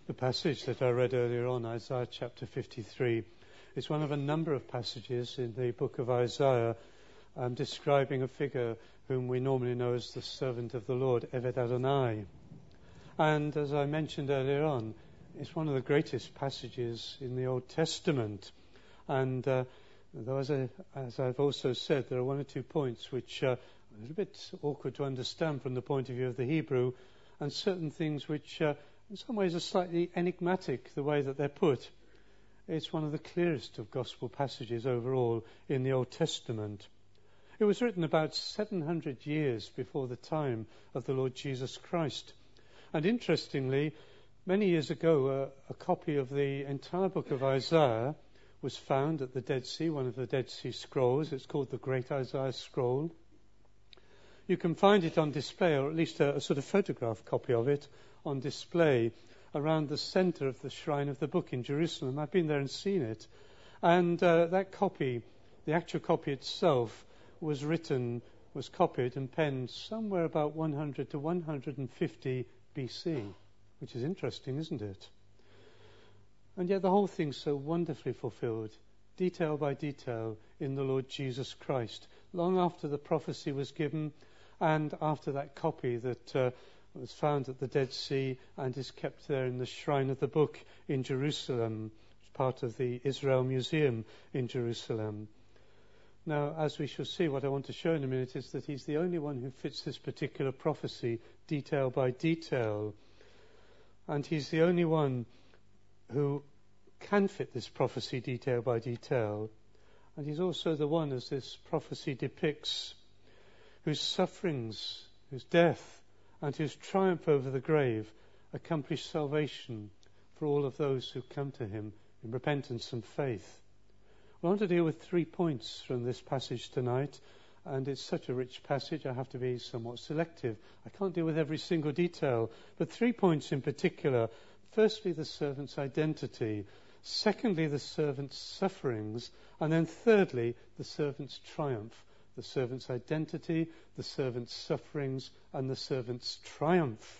The passage that I read earlier on, Isaiah chapter 53, is one of a number of passages in the book of Isaiah describing a figure whom we normally know as the servant of the Lord, Eved Adonai. And as I mentioned earlier on, it's one of the greatest passages in the Old Testament. And though, as I've also said, there are one or two points which are a little bit awkward to understand from the point of view of the Hebrew, and certain things which in some ways are slightly enigmatic, the way that they're put. It's one of the clearest of gospel passages overall in the Old Testament. It was written about 700 years before the time of the Lord Jesus Christ. And interestingly, many years ago, a copy of the entire book of Isaiah was found at the Dead Sea, one of the Dead Sea Scrolls. It's called the Great Isaiah Scroll. You can find it on display, or at least a sort of photograph copy of it, on display around the center of the shrine of the book in Jerusalem. I've been there and seen it. And that copy, the actual copy itself, was copied and penned somewhere about 100 to 150 BC, which is interesting, isn't it? And yet the whole thing's so wonderfully fulfilled, detail by detail, in the Lord Jesus Christ, long after the prophecy was given and after that copy that was found at the Dead Sea and is kept there in the shrine of the book in Jerusalem, as part of the Israel Museum in Jerusalem. Now, as we shall see, what I want to show in a minute is that he's the only one who fits this particular prophecy detail by detail. And he's the only one who can fit this prophecy detail by detail. And he's also the one, as this prophecy depicts, whose sufferings, whose death, and whose triumph over the grave accomplish salvation for all of those who come to him in repentance and faith. I want to deal with 3 points from this passage tonight, and it's such a rich passage I have to be somewhat selective. I can't deal with every single detail, but 3 points in particular. Firstly, the servant's identity. Secondly, the servant's sufferings. And then thirdly, the servant's triumph. The servant's identity, the servant's sufferings, and the servant's triumph.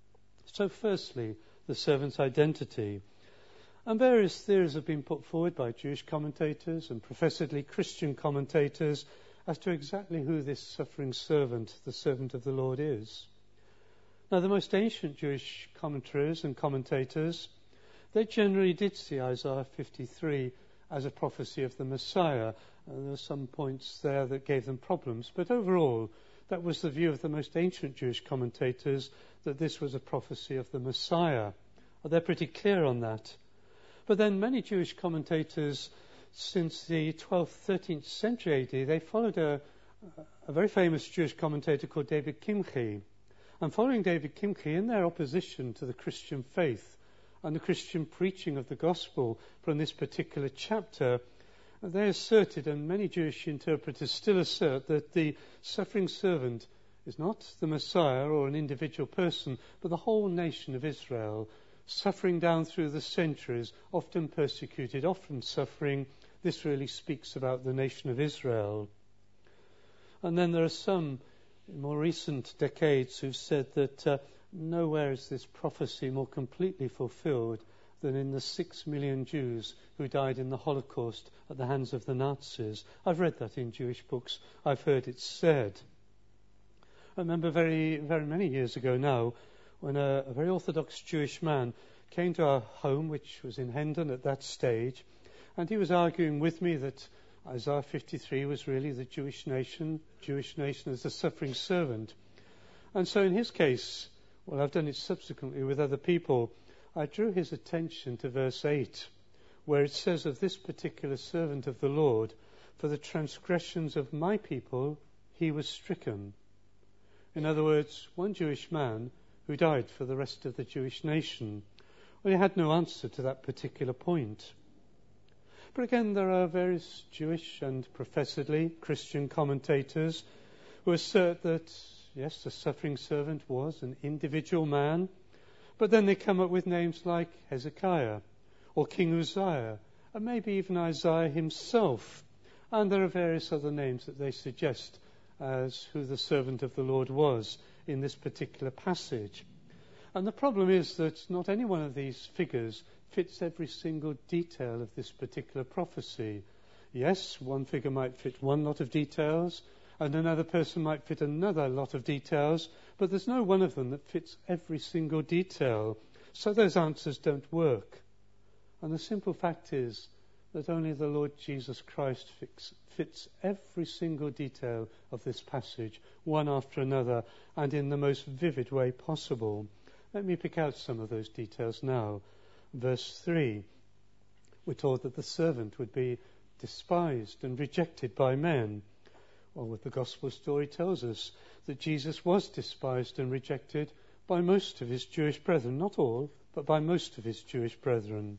So firstly, the servant's identity. And various theories have been put forward by Jewish commentators and professedly Christian commentators as to exactly who this suffering servant, the servant of the Lord, is. Now, the most ancient Jewish commentaries and commentators, they generally did see Isaiah 53 as a prophecy of the Messiah. There were some points there that gave them problems, but overall, that was the view of the most ancient Jewish commentators, that this was a prophecy of the Messiah. They're pretty clear on that. But then many Jewish commentators, since the 12th, 13th century AD, they followed a very famous Jewish commentator called David Kimchi. And following David Kimchi, in their opposition to the Christian faith and the Christian preaching of the gospel from this particular chapter, they asserted, and many Jewish interpreters still assert, that the suffering servant is not the Messiah or an individual person, but the whole nation of Israel, suffering down through the centuries, often persecuted, often suffering. This really speaks about the nation of Israel. And then there are some in more recent decades who've said that nowhere is this prophecy more completely fulfilled than in the 6 million Jews who died in the Holocaust at the hands of the Nazis. I've read that in Jewish books. I've heard it said. I remember very, very many years ago now when a very Orthodox Jewish man came to our home, which was in Hendon at that stage, and he was arguing with me that Isaiah 53 was really the Jewish nation as the suffering servant. And so in his case, well, I've done it subsequently with other people, I drew his attention to verse 8, where it says of this particular servant of the Lord, for the transgressions of my people he was stricken. In other words, one Jewish man who died for the rest of the Jewish nation. Well, he had no answer to that particular point. But again, there are various Jewish and professedly Christian commentators who assert that, yes, the suffering servant was an individual man, but then they come up with names like Hezekiah or King Uzziah, and maybe even Isaiah himself. And there are various other names that they suggest as who the servant of the Lord was in this particular passage. And the problem is that not any one of these figures fits every single detail of this particular prophecy. Yes, one figure might fit one lot of details, and another person might fit another lot of details, but there's no one of them that fits every single detail. So those answers don't work. And the simple fact is that only the Lord Jesus Christ fits every single detail of this passage, one after another, and in the most vivid way possible. Let me pick out some of those details now. Verse 3, we're told that the servant would be despised and rejected by men. Well, the gospel story tells us that Jesus was despised and rejected by most of his Jewish brethren, not all, but by most of his Jewish brethren.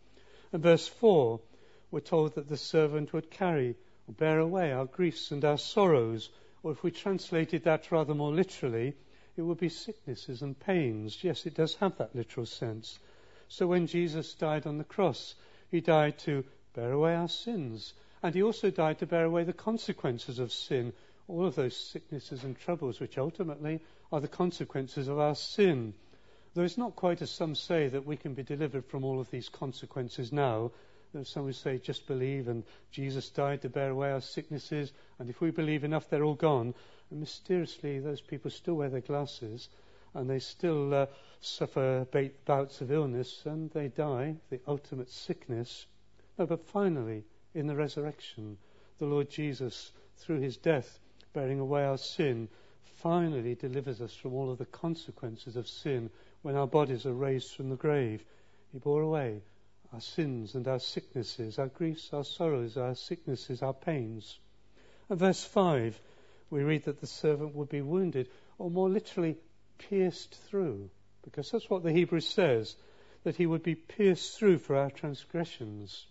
In verse 4, we're told that the servant would carry or bear away our griefs and our sorrows, or if we translated that rather more literally, it would be sicknesses and pains. Yes, it does have that literal sense. So when Jesus died on the cross, he died to bear away our sins, and he also died to bear away the consequences of sin, all of those sicknesses and troubles which ultimately are the consequences of our sin. Though it's not quite as some say that we can be delivered from all of these consequences now. Some would say just believe and Jesus died to bear away our sicknesses, and if we believe enough they're all gone. And mysteriously those people still wear their glasses and they still suffer bouts of illness and they die, the ultimate sickness. No, but finally in the resurrection the Lord Jesus, through his death bearing away our sin, finally delivers us from all of the consequences of sin. When our bodies are raised from the grave, he bore away our sins and our sicknesses, our griefs, our sorrows, our sicknesses, our pains. And verse 5, we read that the servant would be wounded, or more literally, pierced through, because that's what the Hebrew says, that he would be pierced through for our transgressions.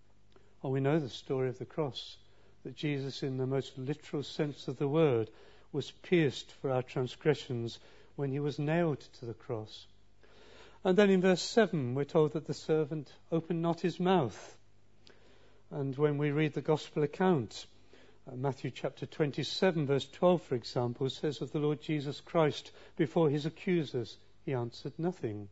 Oh, we know the story of the cross, that Jesus, in the most literal sense of the word, was pierced for our transgressions when he was nailed to the cross. And then in verse 7 we're told that the servant opened not his mouth. And when we read the gospel account, Matthew chapter 27 verse 12 for example says of the Lord Jesus Christ, before his accusers he answered nothing.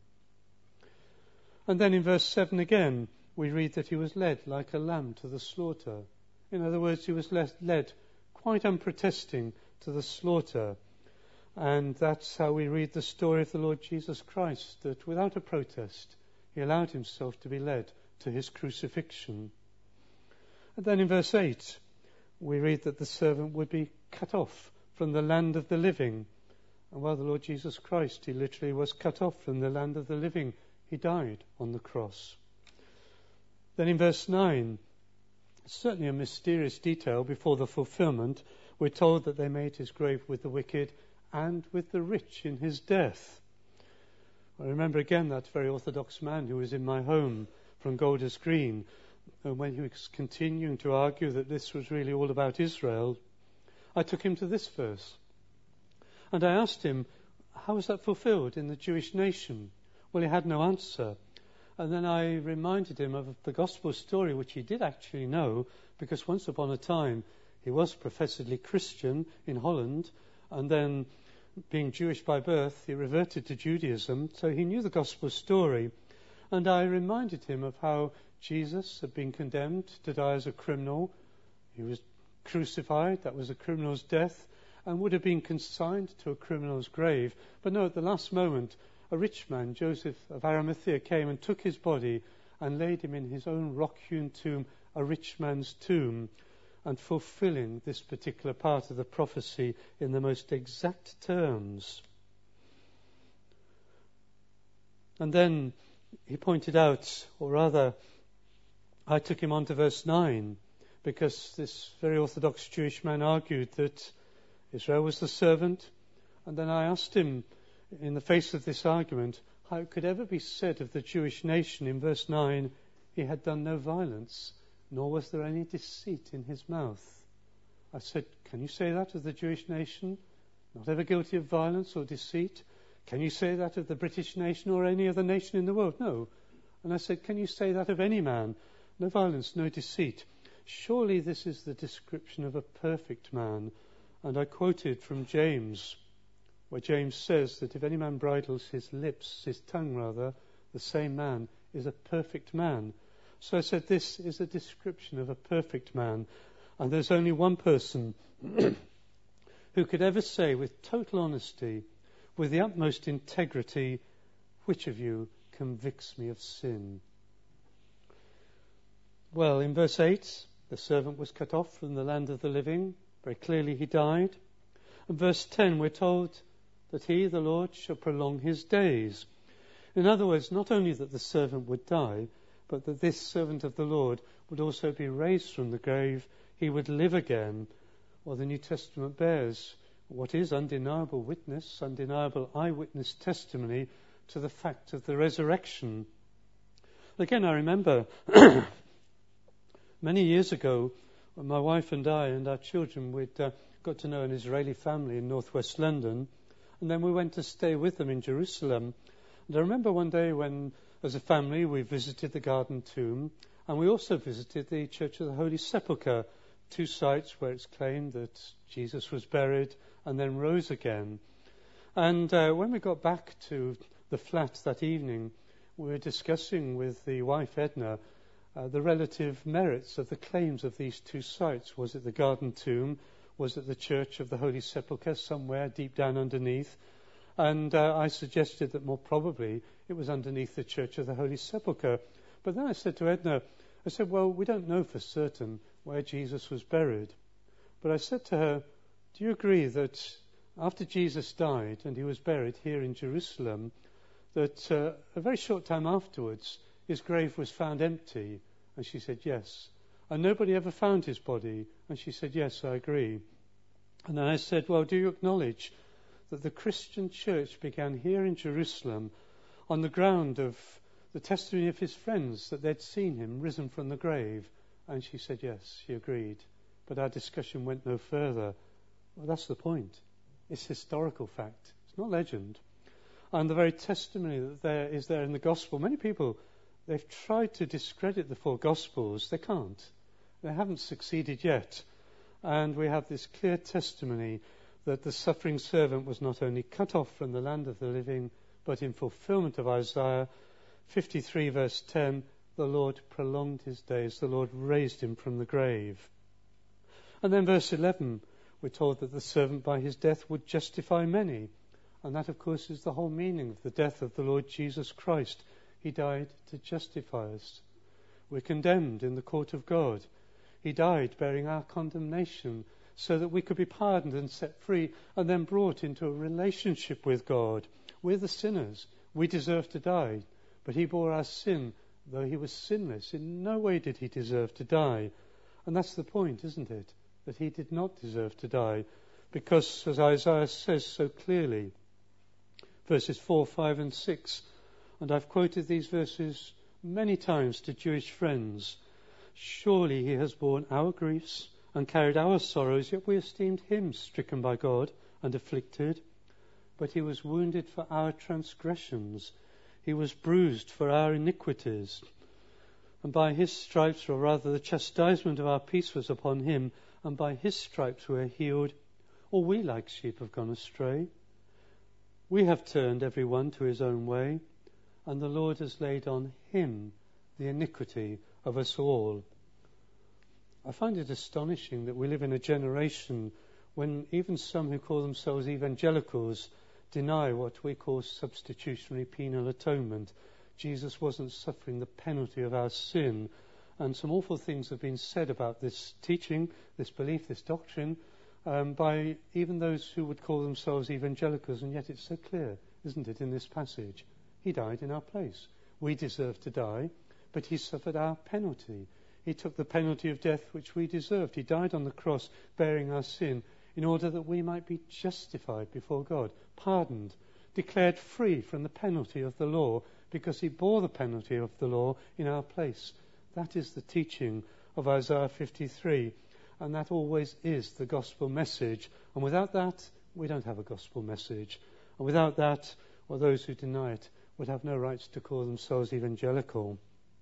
And then in verse 7 again we read that he was led like a lamb to the slaughter. In other words, he was led quite unprotesting to the slaughter. And that's how we read the story of the Lord Jesus Christ, that without a protest, he allowed himself to be led to his crucifixion. And then in verse 8, we read that the servant would be cut off from the land of the living. And while the Lord Jesus Christ, he literally was cut off from the land of the living, he died on the cross. Then in verse 9, certainly a mysterious detail before the fulfillment, we're told that they made his grave with the wicked and with the rich in his death. I remember again that very orthodox man who was in my home from Golders Green, and when he was continuing to argue that this was really all about Israel, I took him to this verse. And I asked him, how was that fulfilled in the Jewish nation? Well, he had no answer. And then I reminded him of the gospel story, which he did actually know, because once upon a time he was professedly Christian in Holland, and then being Jewish by birth, he reverted to Judaism, so he knew the gospel story. And I reminded him of how Jesus had been condemned to die as a criminal. He was crucified, that was a criminal's death, and would have been consigned to a criminal's grave. But no, at the last moment, a rich man, Joseph of Arimathea, came and took his body and laid him in his own rock-hewn tomb, a rich man's tomb, and fulfilling this particular part of the prophecy in the most exact terms. And then he pointed out, or rather, I took him on to verse 9, because this very orthodox Jewish man argued that Israel was the servant, and then I asked him, in the face of this argument, how it could ever be said of the Jewish nation in verse 9, he had done no violence, nor was there any deceit in his mouth. I said, can you say that of the Jewish nation? Not ever guilty of violence or deceit? Can you say that of the British nation or any other nation in the world? No. And I said, can you say that of any man? No violence, no deceit. Surely this is the description of a perfect man. And I quoted from James where James says that if any man bridles his tongue, the same man is a perfect man. So I said this is a description of a perfect man, and there's only one person who could ever say with total honesty, with the utmost integrity, which of you convicts me of sin? Well, in verse 8, the servant was cut off from the land of the living. Very clearly he died. In verse 10, we're told that he, the Lord, shall prolong his days. In other words, not only that the servant would die, but that this servant of the Lord would also be raised from the grave. He would live again. Well, the New Testament bears what is undeniable witness, undeniable eyewitness testimony to the fact of the resurrection. Again, I remember many years ago, when my wife and I and our children, we'd got to know an Israeli family in northwest London, and then we went to stay with them in Jerusalem. And I remember one day when, as a family, we visited the Garden Tomb, and we also visited the Church of the Holy Sepulchre, two sites where it's claimed that Jesus was buried and then rose again. And when we got back to the flat that evening, we were discussing with the wife, Edna, the relative merits of the claims of these two sites. Was it the Garden Tomb? Was it the Church of the Holy Sepulchre somewhere deep down underneath? And I suggested that more probably it was underneath the Church of the Holy Sepulchre. But then I said to Edna, well, we don't know for certain where Jesus was buried. But I said to her, do you agree that after Jesus died and he was buried here in Jerusalem, that a very short time afterwards his grave was found empty? And she said, yes. And nobody ever found his body? And she said, yes, I agree. And then I said, well, do you acknowledge that the Christian church began here in Jerusalem on the ground of the testimony of his friends that they'd seen him risen from the grave? And she said, yes, she agreed. But our discussion went no further. Well, that's the point. It's historical fact. It's not legend. And the very testimony that there is there in the gospel, many people, they've tried to discredit the four gospels. They can't. They haven't succeeded yet. And we have this clear testimony that the suffering servant was not only cut off from the land of the living, but in fulfillment of Isaiah 53 verse 10, the Lord prolonged his days. The Lord raised him from the grave. And then verse 11, we're told that the servant by his death would justify many. And that, of course, is the whole meaning of the death of the Lord Jesus Christ. He died to justify us. We're condemned in the court of God. He died bearing our condemnation so that we could be pardoned and set free and then brought into a relationship with God. We're the sinners. We deserve to die. But he bore our sin, though he was sinless. In no way did he deserve to die. And that's the point, isn't it? That he did not deserve to die. Because, as Isaiah says so clearly, verses 4, 5 and 6, and I've quoted these verses many times to Jewish friends, surely he has borne our griefs and carried our sorrows, yet we esteemed him stricken by God and afflicted. But he was wounded for our transgressions. He was bruised for our iniquities. And by his stripes, or rather the chastisement of our peace was upon him, and by his stripes we are healed. All we like sheep have gone astray. We have turned every one to his own way, and the Lord has laid on him the iniquity of us all. I find it astonishing that we live in a generation when even some who call themselves evangelicals deny what we call substitutionary penal atonement. Jesus wasn't suffering the penalty of our sin. And some awful things have been said about this teaching, this belief, this doctrine, by even those who would call themselves evangelicals, and yet it's so clear, isn't it, in this passage? He died in our place. We deserve to die, but he suffered our penalty. He took the penalty of death which we deserved. He died on the cross, bearing our sin, in order that we might be justified before God, pardoned, declared free from the penalty of the law, because he bore the penalty of the law in our place. That is the teaching of Isaiah 53, and that always is the gospel message. And without that, we don't have a gospel message. And without that, or those who deny it, would have no rights to call themselves evangelical.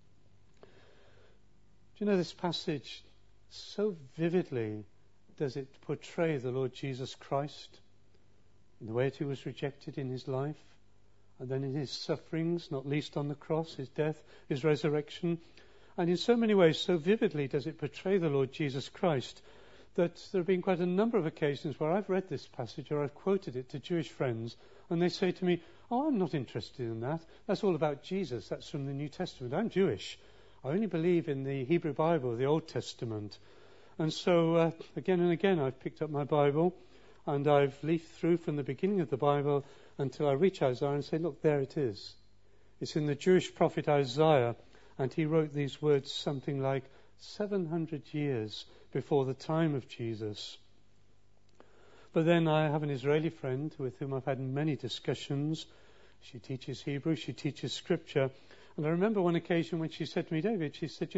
Do you know, this passage, so vividly does it portray the Lord Jesus Christ? in the way that he was rejected in his life, and then in his sufferings, not least on the cross, his death, his resurrection. And in so many ways, so vividly does it portray the Lord Jesus Christ, that there have been quite a number of occasions where I've read this passage or I've quoted it to Jewish friends, and they say to me, "Oh, I'm not interested in that. That's all about Jesus. That's from the New Testament. I'm Jewish. I only believe in the Hebrew Bible, the Old Testament." And so again and again I've picked up my Bible and I've leafed through from the beginning of the Bible until I reach Isaiah and say, look, there it is. It's in the Jewish prophet Isaiah, and he wrote these words something like 700 years before the time of Jesus. But then I have an Israeli friend with whom I've had many discussions. She teaches Hebrew, she teaches Scripture. And I remember one occasion when she said to me, David, she said,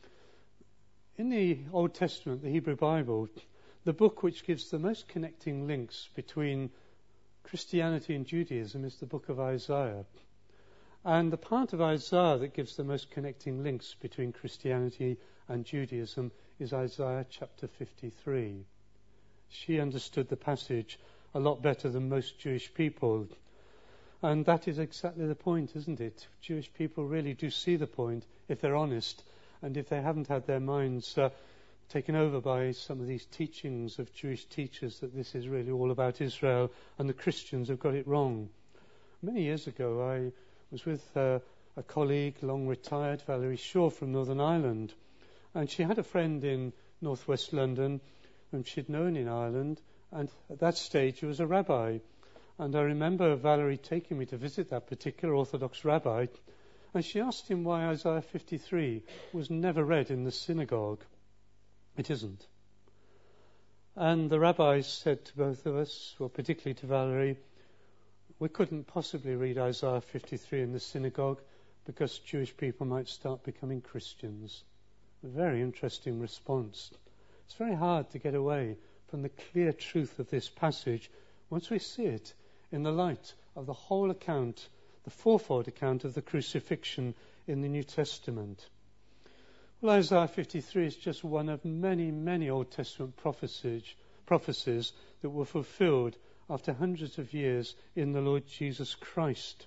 in the Old Testament, the Hebrew Bible, the book which gives the most connecting links between Christianity and Judaism is the book of Isaiah. And the part of Isaiah that gives the most connecting links between Christianity and Judaism is Isaiah chapter 53. She understood the passage a lot better than most Jewish people. And that is exactly the point, isn't it? Jewish people really do see the point if they're honest, and if they haven't had their minds taken over by some of these teachings of Jewish teachers that this is really all about Israel, and the Christians have got it wrong. Many years ago, I was with a colleague, long retired, Valerie Shaw from Northern Ireland, and she had a friend in northwest London whom she'd known in Ireland, and at that stage he was a rabbi. And I remember Valerie taking me to visit that particular Orthodox rabbi, and she asked him why Isaiah 53 was never read in the synagogue. It isn't. And the rabbi said to both of us, well, particularly to Valerie, we couldn't possibly read Isaiah 53 in the synagogue because Jewish people might start becoming Christians. A very interesting response. It's very hard to get away from the clear truth of this passage once we see it in the light of the whole account, the fourfold account of the crucifixion in the New Testament. Well, Isaiah 53 is just one of many, many Old Testament prophecies that were fulfilled after hundreds of years in the Lord Jesus Christ.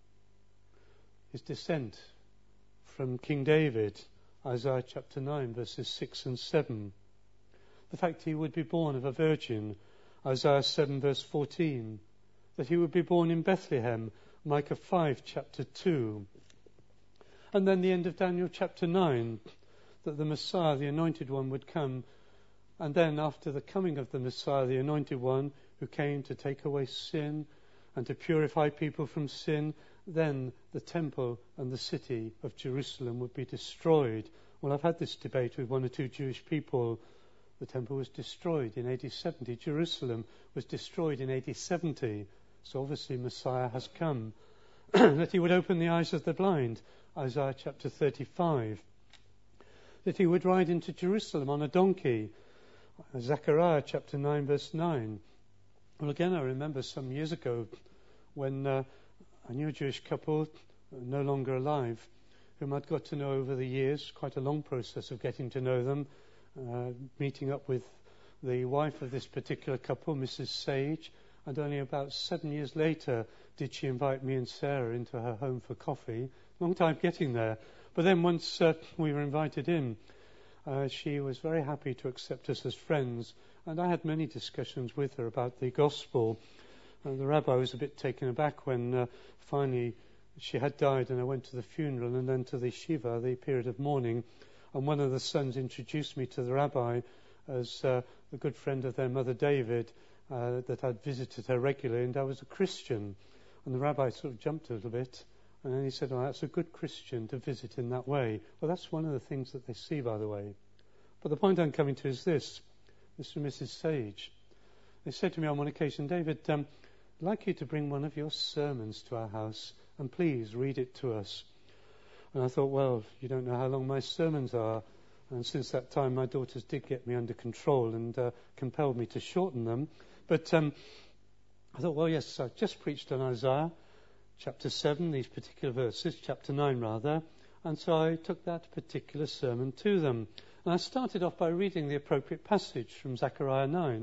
His descent from King David, Isaiah chapter 9, verses 6 and 7. The fact he would be born of a virgin, Isaiah 7, verse 14. That he would be born in Bethlehem, Micah 5, chapter 2. And then the end of Daniel chapter 9, that the Messiah, the Anointed One, would come. And then after the coming of the Messiah, the Anointed One, who came to take away sin and to purify people from sin, then the temple and the city of Jerusalem would be destroyed. Well, I've had this debate with one or two Jewish people. The temple was destroyed in AD 70. Jerusalem was destroyed in AD 70. So obviously Messiah has come. That he would open the eyes of the blind, Isaiah chapter 35. That he would ride into Jerusalem on a donkey, Zechariah chapter 9, verse 9. Well, again, I remember some years ago when I knew a Jewish couple, no longer alive, whom I'd got to know over the years, quite a long process of getting to know them, meeting up with the wife of this particular couple, Mrs. Sage, and only about 7 years later did she invite me and Sarah into her home for coffee. Long time getting there. But then once we were invited in, she was very happy to accept us as friends, and I had many discussions with her about the gospel. The rabbi was a bit taken aback when finally she had died, and I went to the funeral and then to the Shiva, the period of mourning, and one of the sons introduced me to the rabbi as a good friend of their mother David, that I'd visited her regularly, and I was a Christian. And the rabbi sort of jumped a little bit, and then he said, oh, that's a good Christian to visit in that way. Well, that's one of the things that they see, by the way. But the point I'm coming to is this, Mr. and Mrs. Sage. They said to me on one occasion, David, I'd like you to bring one of your sermons to our house, and please read it to us. And I thought, well, you don't know how long my sermons are. And since that time, my daughters did get me under control and compelled me to shorten them. But I thought, well, yes, I've just preached on Isaiah, chapter 7, these particular verses, chapter 9 rather. And so I took that particular sermon to them. And I started off by reading the appropriate passage from Zechariah 9.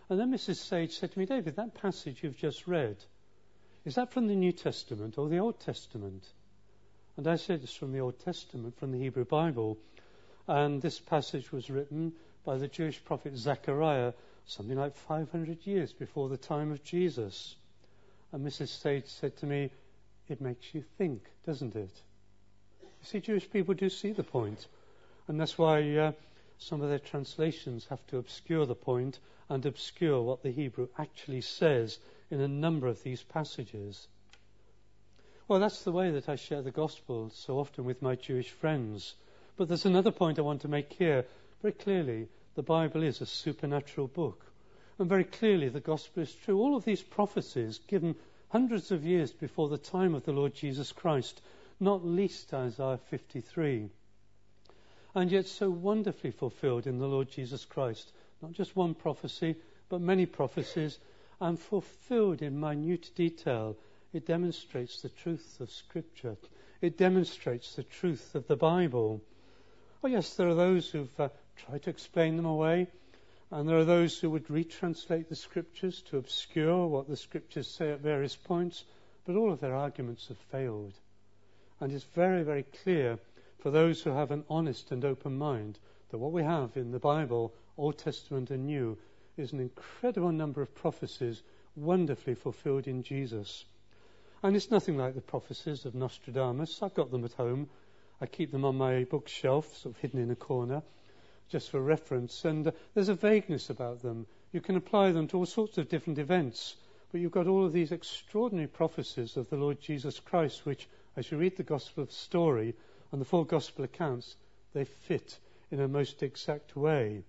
And then Mrs. Sage said to me, David, that passage you've just read, is that from the New Testament or the Old Testament? And I said it's from the Old Testament, from the Hebrew Bible. And this passage was written by the Jewish prophet Zechariah something like 500 years before the time of Jesus. And Mrs. Sage said to me, it makes you think, doesn't it? You see, Jewish people do see the point. And that's why some of their translations have to obscure the point and obscure what the Hebrew actually says in a number of these passages. Well, that's the way that I share the gospel so often with my Jewish friends. But there's another point I want to make here. Very clearly, the Bible is a supernatural book. And very clearly, the gospel is true. All of these prophecies given hundreds of years before the time of the Lord Jesus Christ, not least Isaiah 53. And yet so wonderfully fulfilled in the Lord Jesus Christ. Not just one prophecy, but many prophecies, and fulfilled in minute detail. It demonstrates the truth of Scripture. It demonstrates the truth of the Bible. Oh yes, there are those who've tried to explain them away, and there are those who would retranslate the Scriptures to obscure what the Scriptures say at various points, but all of their arguments have failed. And it's very, very clear for those who have an honest and open mind that what we have in the Bible, Old Testament and New, is an incredible number of prophecies wonderfully fulfilled in Jesus. And it's nothing like the prophecies of Nostradamus. I've got them at home. I keep them on my bookshelf, sort of hidden in a corner, just for reference. And there's a vagueness about them. You can apply them to all sorts of different events. But you've got all of these extraordinary prophecies of the Lord Jesus Christ, which, as you read the Gospel story and the full Gospel accounts, they fit in a most exact way.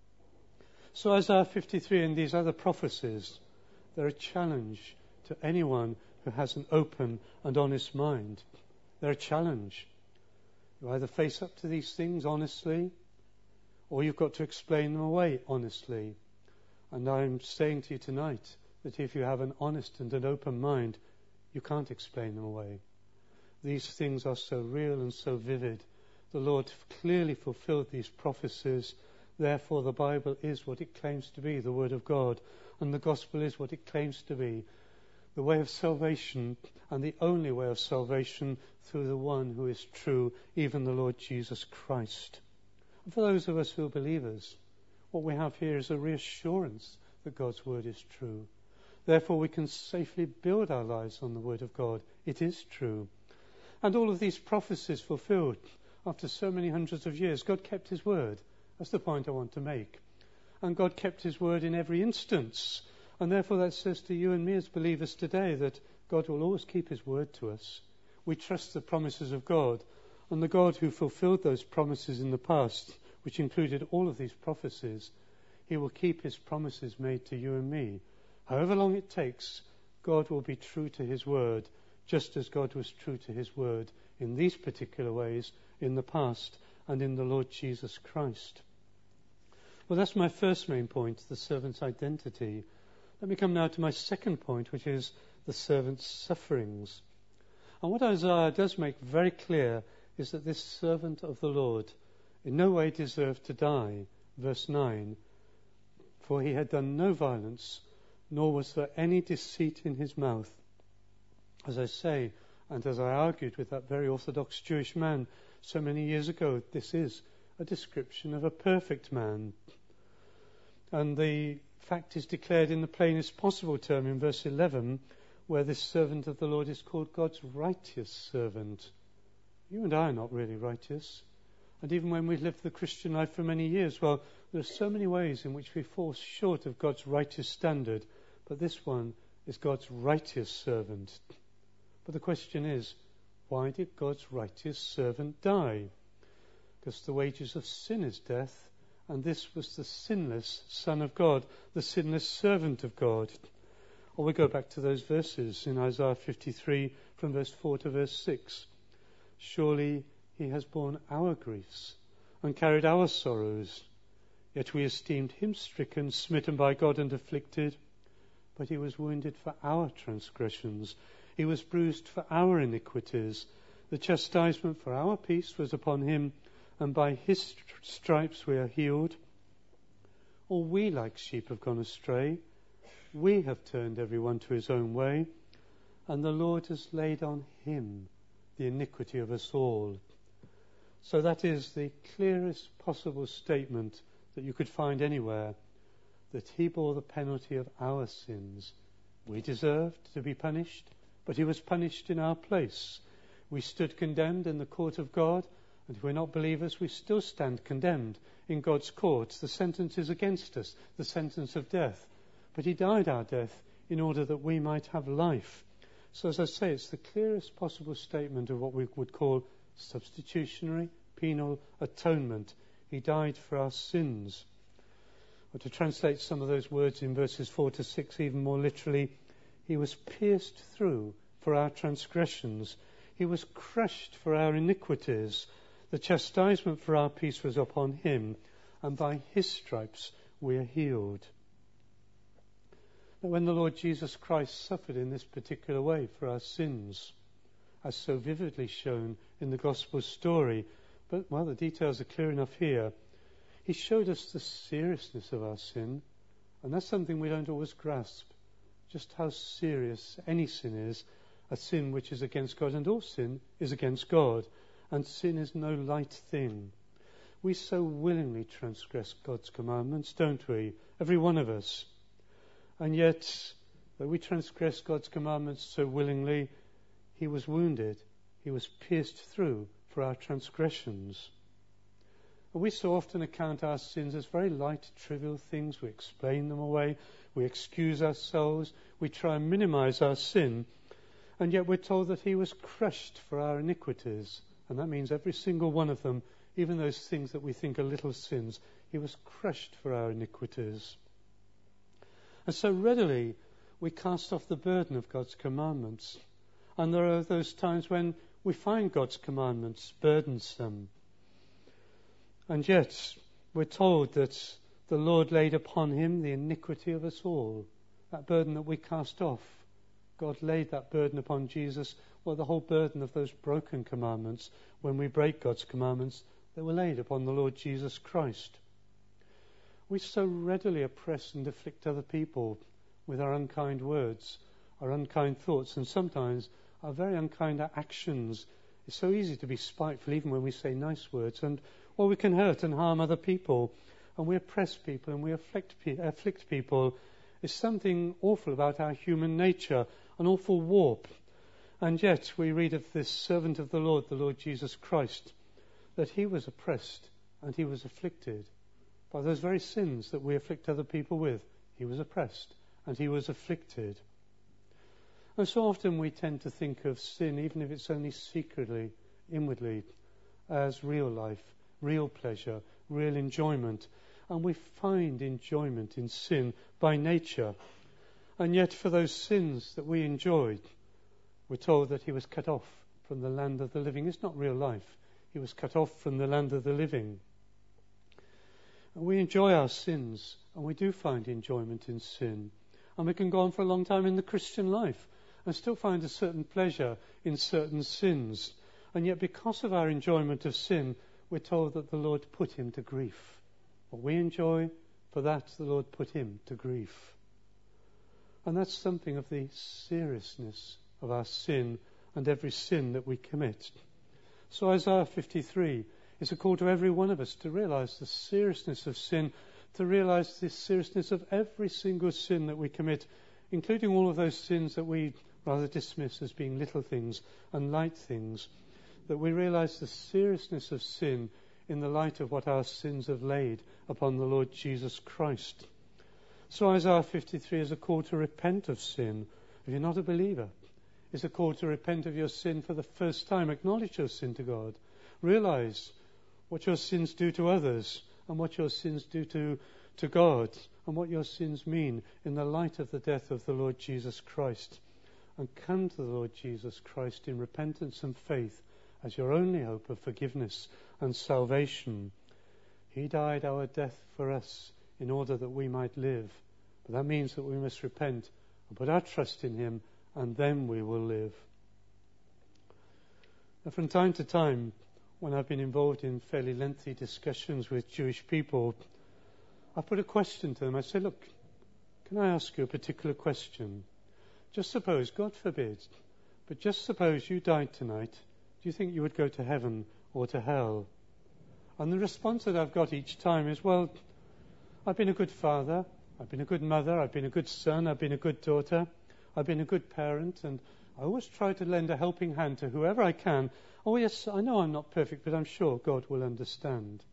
So Isaiah 53 and these other prophecies, they're a challenge to anyone who has an open and honest mind. They're a challenge. You either face up to these things honestly, or you've got to explain them away honestly. And I'm saying to you tonight that if you have an honest and an open mind, you can't explain them away. These things are so real and so vivid. The Lord clearly fulfilled these prophecies. Therefore, the Bible is what it claims to be, the Word of God. And the Gospel is what it claims to be, the way of salvation, and the only way of salvation through the one who is true, even the Lord Jesus Christ. And for those of us who are believers, what we have here is a reassurance that God's Word is true. Therefore, we can safely build our lives on the Word of God. It is true. And all of these prophecies fulfilled after so many hundreds of years, God kept His Word. That's the point I want to make. And God kept His Word in every instance. And therefore that says to you and me as believers today that God will always keep His Word to us. We trust the promises of God. And the God who fulfilled those promises in the past, which included all of these prophecies, He will keep His promises made to you and me. However long it takes, God will be true to His Word, just as God was true to His Word in these particular ways in the past and in the Lord Jesus Christ. Well, that's my first main point, the servant's identity. Let me come now to my second point, which is the servant's sufferings. And what Isaiah does make very clear is that this servant of the Lord in no way deserved to die. Verse 9, for he had done no violence, nor was there any deceit in his mouth. As I say, and as I argued with that very orthodox Jewish man so many years ago, this is a description of a perfect man. And the fact is declared in the plainest possible term in verse 11, where this servant of the Lord is called God's righteous servant. You and I are not really righteous. And even when we've lived the Christian life for many years, well, there are so many ways in which we fall short of God's righteous standard. But this one is God's righteous servant. But the question is, why did God's righteous servant die? Because the wages of sin is death, and this was the sinless Son of God, the sinless servant of God. Or we go back to those verses in Isaiah 53 from verse 4 to verse 6. Surely he has borne our griefs and carried our sorrows, yet we esteemed him stricken, smitten by God and afflicted. But he was wounded for our transgressions, he was bruised for our iniquities. The chastisement for our peace was upon him, and by his stripes we are healed. All we like sheep have gone astray. We have turned everyone to his own way, and the Lord has laid on him the iniquity of us all. So that is the clearest possible statement that you could find anywhere, that he bore the penalty of our sins. We deserved to be punished, but he was punished in our place. We stood condemned in the court of God, and if we're not believers, we still stand condemned in God's court. The sentence is against us, the sentence of death. But he died our death in order that we might have life. So as I say, it's the clearest possible statement of what we would call substitutionary penal atonement. He died for our sins. Or to translate some of those words in verses 4 to 6 even more literally, he was pierced through for our transgressions. He was crushed for our iniquities. The chastisement for our peace was upon him, and by his stripes we are healed. But when the Lord Jesus Christ suffered in this particular way for our sins, as so vividly shown in the gospel story, but, well, the details are clear enough here, he showed us the seriousness of our sin, and that's something we don't always grasp, just how serious any sin is, a sin which is against God, and all sin is against God, and sin is no light thing. We so willingly transgress God's commandments, don't we? Every one of us. And yet, though we transgress God's commandments so willingly, he was wounded, he was pierced through for our transgressions. And we so often account our sins as very light, trivial things. We explain them away, we excuse ourselves, we try and minimize our sin, and yet we're told that he was crushed for our iniquities. And that means every single one of them, even those things that we think are little sins, he was crushed for our iniquities. And so readily we cast off the burden of God's commandments. And there are those times when we find God's commandments burdensome. And yet we're told that the Lord laid upon him the iniquity of us all. That burden that we cast off. God laid that burden upon Jesus. Well, the whole burden of those broken commandments, when we break God's commandments, they were laid upon the Lord Jesus Christ. We so readily oppress and afflict other people with our unkind words, our unkind thoughts, and sometimes our very unkind actions. It's so easy to be spiteful even when we say nice words, and well, we can hurt and harm other people, and we oppress people and we afflict people. It's something awful about our human nature, an awful warp. And yet we read of this servant of the Lord Jesus Christ, that he was oppressed and he was afflicted by those very sins that we afflict other people with. He was oppressed and he was afflicted. And so often we tend to think of sin, even if it's only secretly, inwardly, as real life, real pleasure, real enjoyment. And we find enjoyment in sin by nature. And yet for those sins that we enjoyed, we're told that he was cut off from the land of the living. It's not real life. He was cut off from the land of the living. And we enjoy our sins, and we do find enjoyment in sin. And we can go on for a long time in the Christian life and still find a certain pleasure in certain sins. And yet because of our enjoyment of sin, we're told that the Lord put him to grief. What we enjoy, for that the Lord put him to grief. And that's something of the seriousness of our sin and every sin that we commit. So Isaiah 53 is a call to every one of us to realize the seriousness of sin, to realize the seriousness of every single sin that we commit, including all of those sins that we rather dismiss as being little things and light things, that we realize the seriousness of sin in the light of what our sins have laid upon the Lord Jesus Christ. So Isaiah 53 is a call to repent of sin. If you're not a believer, it's a call to repent of your sin for the first time. Acknowledge your sin to God. Realize what your sins do to others and what your sins do to God and what your sins mean in the light of the death of the Lord Jesus Christ. And come to the Lord Jesus Christ in repentance and faith as your only hope of forgiveness and salvation. He died our death for us in order that we might live. But that means that we must repent and put our trust in him, and then we will live. Now, from time to time, when I've been involved in fairly lengthy discussions with Jewish people, I put a question to them. I say, look, can I ask you a particular question? Just suppose, God forbid, but just suppose you died tonight. Do you think you would go to heaven or to hell? And the response that I've got each time is, well, I've been a good father, I've been a good mother, I've been a good son, I've been a good daughter, I've been a good parent, and I always try to lend a helping hand to whoever I can. Oh yes, I know I'm not perfect, but I'm sure God will understand.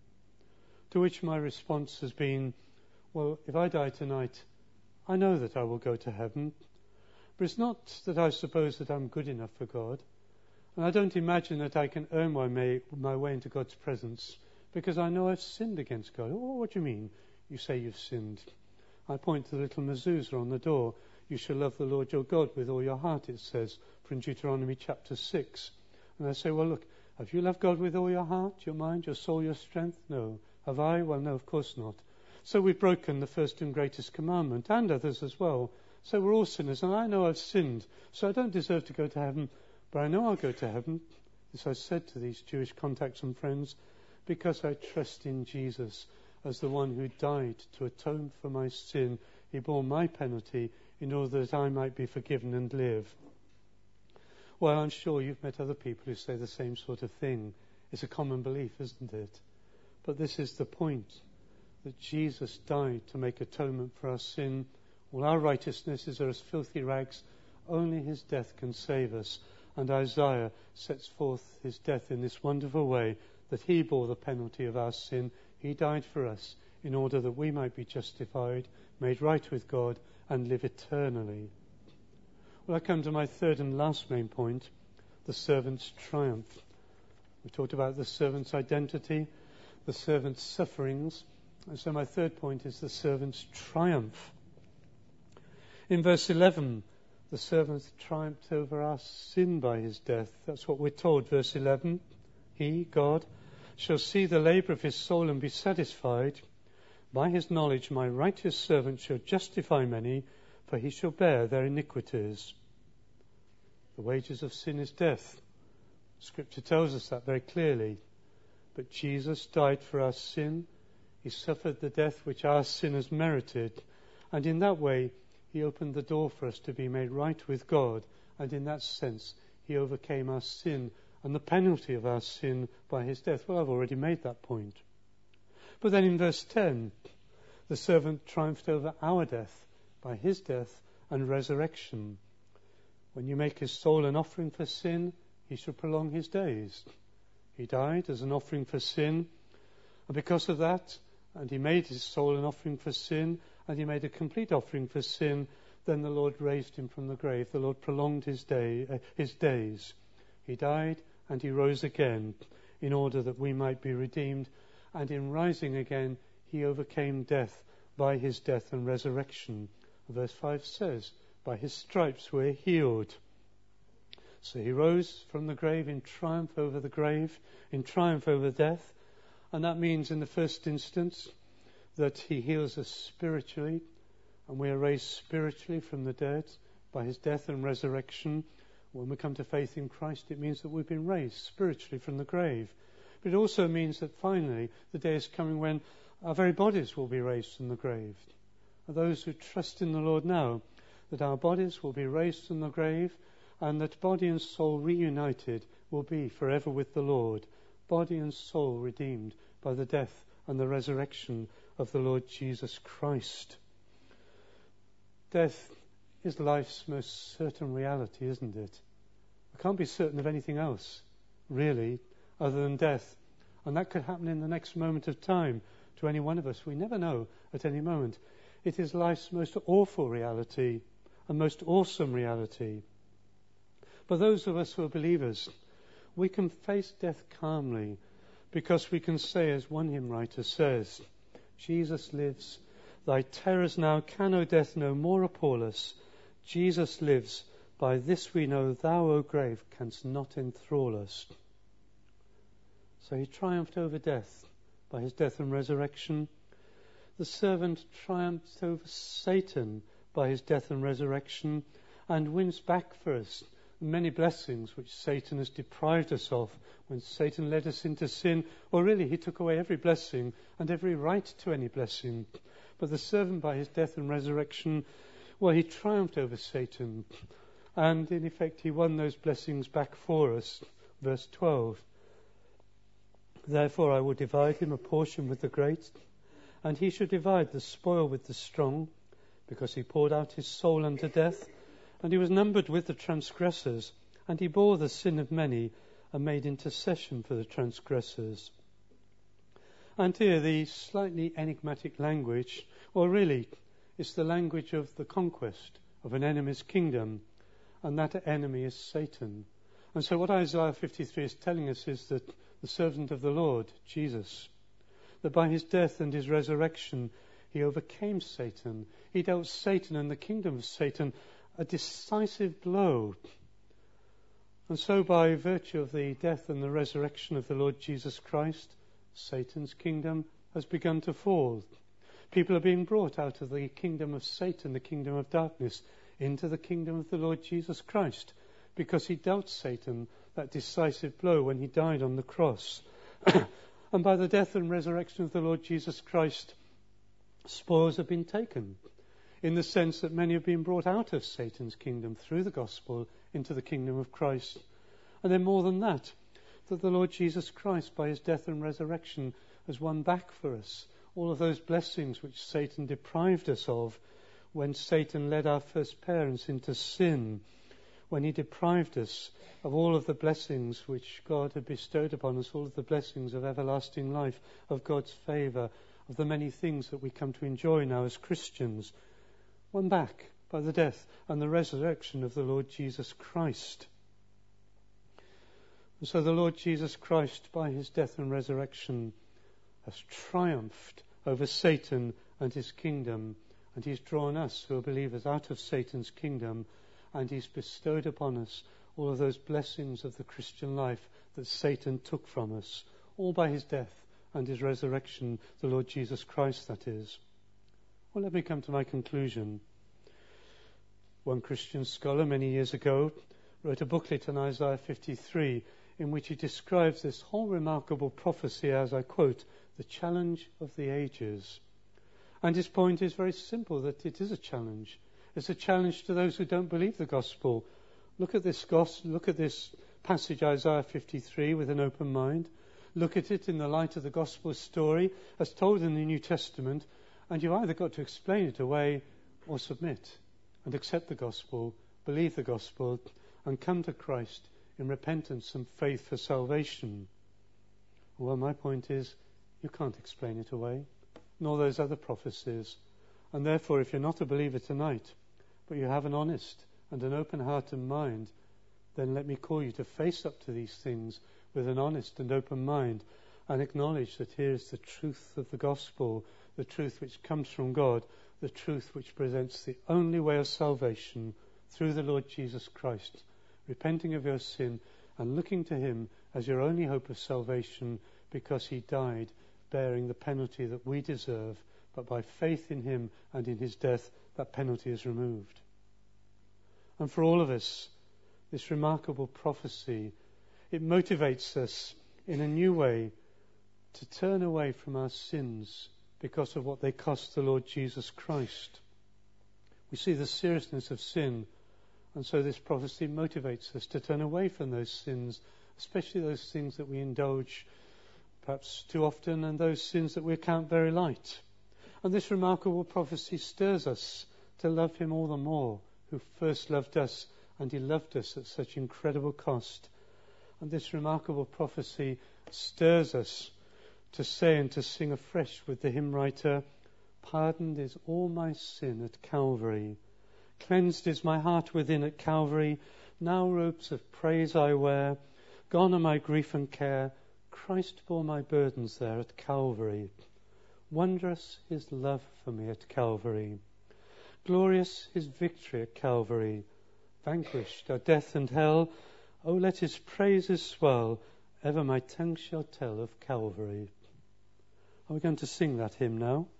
To which my response has been, well, if I die tonight, I know that I will go to heaven. But it's not that I suppose that I'm good enough for God. And I don't imagine that I can earn my way into God's presence, because I know I've sinned against God. Oh, what do you mean? You say you've sinned. I point to the little mezuzah on the door. You shall love the Lord your God with all your heart, it says, from Deuteronomy chapter 6. And I say, well, look, have you loved God with all your heart, your mind, your soul, your strength? No. Have I? Well, no, of course not. So we've broken the first and greatest commandment, and others as well. So we're all sinners, and I know I've sinned, so I don't deserve to go to heaven, but I know I'll go to heaven, as I said to these Jewish contacts and friends, because I trust in Jesus as the one who died to atone for my sin. He bore my penalty in order that I might be forgiven and live. Well, I'm sure you've met other people who say the same sort of thing. It's a common belief, isn't it? But this is the point, that Jesus died to make atonement for our sin. All our righteousnesses are as filthy rags. Only his death can save us. And Isaiah sets forth his death in this wonderful way, that he bore the penalty of our sin. He died for us in order that we might be justified, made right with God, and live eternally. Well, I come to my third and last main point, the servant's triumph. We talked about the servant's identity, the servant's sufferings, and so my third point is the servant's triumph. In verse 11, the servant triumphed over our sin by his death. That's what we're told, verse 11. He, God, shall see the labour of his soul and be satisfied. By his knowledge my righteous servant shall justify many, for he shall bear their iniquities. The wages of sin is death. Scripture tells us that very clearly. But Jesus died for our sin. He suffered the death which our sin has merited. And in that way, he opened the door for us to be made right with God. And in that sense, he overcame our sin and the penalty of our sin by his death. Well, I've already made that point. But then in verse 10, the servant triumphed over our death by his death and resurrection. When you make his soul an offering for sin, he shall prolong his days. He died as an offering for sin, and because of that, and he made his soul an offering for sin, and he made a complete offering for sin, then the Lord raised him from the grave. The Lord prolonged his days. He died and he rose again in order that we might be redeemed. And in rising again, he overcame death by his death and resurrection. Verse 5 says, by his stripes we're healed. So he rose from the grave in triumph over the grave, in triumph over death. And that means in the first instance that he heals us spiritually, and we are raised spiritually from the dead by his death and resurrection. When we come to faith in Christ, it means that we've been raised spiritually from the grave. But it also means that finally the day is coming when our very bodies will be raised from the grave. And those who trust in the Lord now, that our bodies will be raised from the grave, and that body and soul reunited will be forever with the Lord, body and soul redeemed by the death and the resurrection of the Lord Jesus Christ. Death is life's most certain reality, isn't it? I can't be certain of anything else, really, other than death. And that could happen in the next moment of time to any one of us. We never know at any moment. It is life's most awful reality and most awesome reality. But those of us who are believers, we can face death calmly, because we can say, as one hymn writer says, Jesus lives. Thy terrors now can, O death, no more appall us. Jesus lives. By this we know thou, O grave, canst not enthrall us. So he triumphed over death by his death and resurrection. The servant triumphed over Satan by his death and resurrection, and wins back for us many blessings which Satan has deprived us of when Satan led us into sin. Or really, he took away every blessing and every right to any blessing. But the servant, by his death and resurrection, well, he triumphed over Satan. And in effect, he won those blessings back for us. Verse 12. Therefore I will divide him a portion with the great, and he shall divide the spoil with the strong, because he poured out his soul unto death, and he was numbered with the transgressors, and he bore the sin of many, and made intercession for the transgressors. And here the slightly enigmatic language, or really, it's the language of the conquest of an enemy's kingdom, and that enemy is Satan. And so what Isaiah 53 is telling us is that the servant of the Lord, Jesus, that by his death and his resurrection, he overcame Satan. He dealt Satan and the kingdom of Satan a decisive blow. And so by virtue of the death and the resurrection of the Lord Jesus Christ, Satan's kingdom has begun to fall. People are being brought out of the kingdom of Satan, the kingdom of darkness, into the kingdom of the Lord Jesus Christ, because he dealt Satan that decisive blow when he died on the cross. And by the death and resurrection of the Lord Jesus Christ, spoils have been taken, in the sense that many have been brought out of Satan's kingdom through the gospel into the kingdom of Christ. And then more than that the Lord Jesus Christ, by his death and resurrection, has won back for us all of those blessings which Satan deprived us of when Satan led our first parents into sin, when he deprived us of all of the blessings which God had bestowed upon us, all of the blessings of everlasting life, of God's favour, of the many things that we come to enjoy now as Christians, won back by the death and the resurrection of the Lord Jesus Christ. And so the Lord Jesus Christ, by his death and resurrection, has triumphed over Satan and his kingdom, and he's drawn us who are believers out of Satan's kingdom, and he's bestowed upon us all of those blessings of the Christian life that Satan took from us, all by his death and his resurrection, the Lord Jesus Christ, that is. Well, let me come to my conclusion. One Christian scholar many years ago wrote a booklet on Isaiah 53 in which he describes this whole remarkable prophecy as, I quote, the challenge of the ages. And his point is very simple, that it is a challenge. It's a challenge to those who don't believe the gospel. Look at this passage, Isaiah 53, with an open mind. Look at it in the light of the gospel story as told in the New Testament, and you've either got to explain it away or submit and accept the gospel, believe the gospel, and come to Christ in repentance and faith for salvation. Well, my point is, you can't explain it away, nor those other prophecies. And therefore, if you're not a believer tonight, but you have an honest and an open heart and mind, then let me call you to face up to these things with an honest and open mind, and acknowledge that here is the truth of the gospel, the truth which comes from God, the truth which presents the only way of salvation through the Lord Jesus Christ, repenting of your sin and looking to him as your only hope of salvation, because he died bearing the penalty that we deserve, but by faith in him and in his death, that penalty is removed. And for all of us, this remarkable prophecy, it motivates us in a new way to turn away from our sins because of what they cost the Lord Jesus Christ. We see the seriousness of sin, and so this prophecy motivates us to turn away from those sins, especially those things that we indulge perhaps too often, and those sins that we account very light. And this remarkable prophecy stirs us to love him all the more, who first loved us, and he loved us at such incredible cost. And this remarkable prophecy stirs us to say and to sing afresh with the hymn writer, "Pardoned is all my sin at Calvary. Cleansed is my heart within at Calvary. Now robes of praise I wear. Gone are my grief and care. Christ bore my burdens there at Calvary. Wondrous his love for me at Calvary. Glorious his victory at Calvary. Vanquished are death and hell. Oh, let his praises swell. Ever my tongue shall tell of Calvary." Are we going to sing that hymn now?